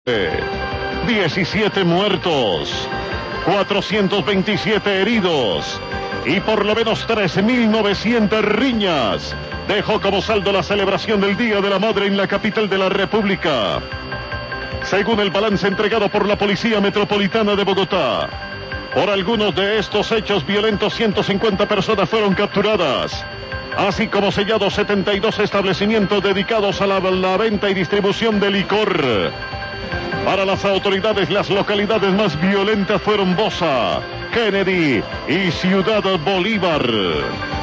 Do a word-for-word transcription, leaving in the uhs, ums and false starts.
diecisiete muertos, cuatrocientos veintisiete heridos y por lo menos tres mil novecientas riñas dejó como saldo la celebración del Día de la Madre en la capital de la República. Según el balance entregado por la Policía Metropolitana de Bogotá, por algunos de estos hechos violentos ciento cincuenta personas fueron capturadas, así como sellados setenta y dos establecimientos dedicados a la, la venta y distribución de licor. Para las autoridades, las localidades más violentas fueron Bosa, Kennedy y Ciudad Bolívar.